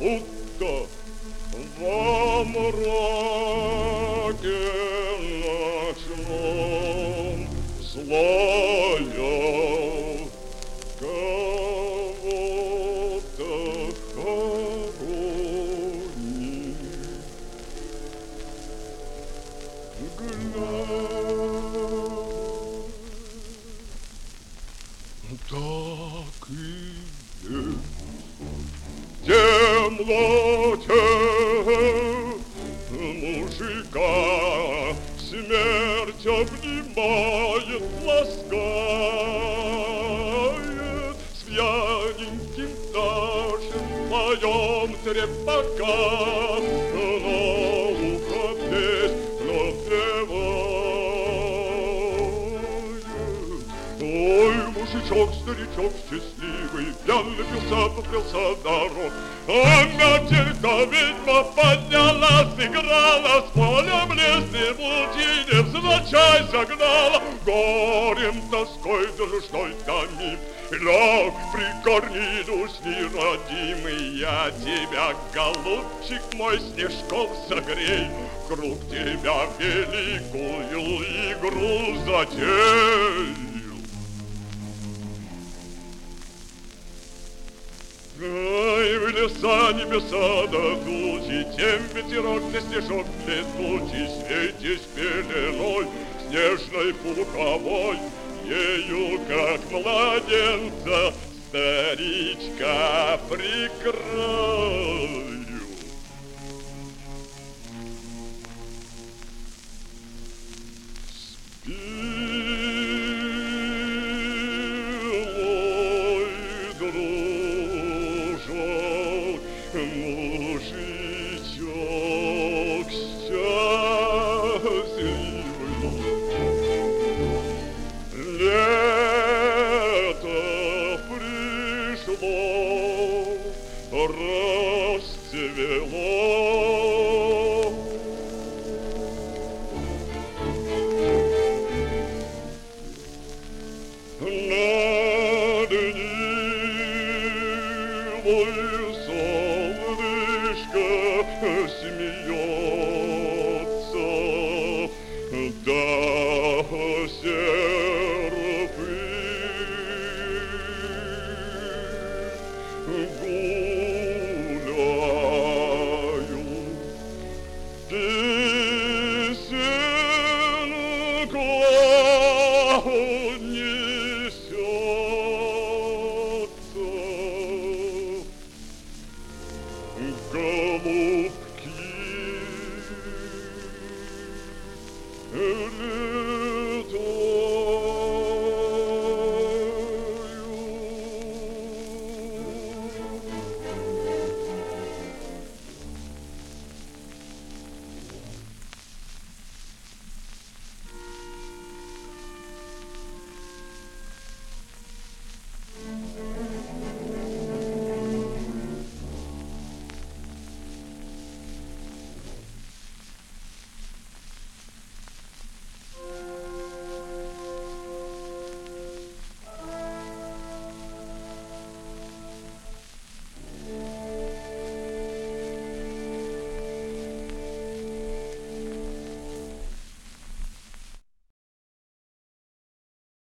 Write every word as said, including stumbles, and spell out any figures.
будто во мраке ночном злая кого-то хоронит. Глянь, так и есть. Темноте мужика смерть обнимает, ласкает, с пьяненьким Ташем вдвоем трепаках на ухо песню напевает. Ой, мужичок, старичок счастливый, пьян напился, попрялся в дорогу. А метелька ведьма поднялась, играла с полем лесным лучи, невзначай загнала, горем, тоской, нужной томим. Ляг, прикорни, душ неродимый, я тебя, голубчик мой, снежком согрею, круг тебя великую игру затею. Ай, в леса, небеса да тучи, тем ветерок да снежок летучий, светись пеленой снежной пуховой, ею, как младенца, старичка прикрою. Мужичок счастливый, лето пришло, расцвело. Над Нивой солнышко смеется, да серпы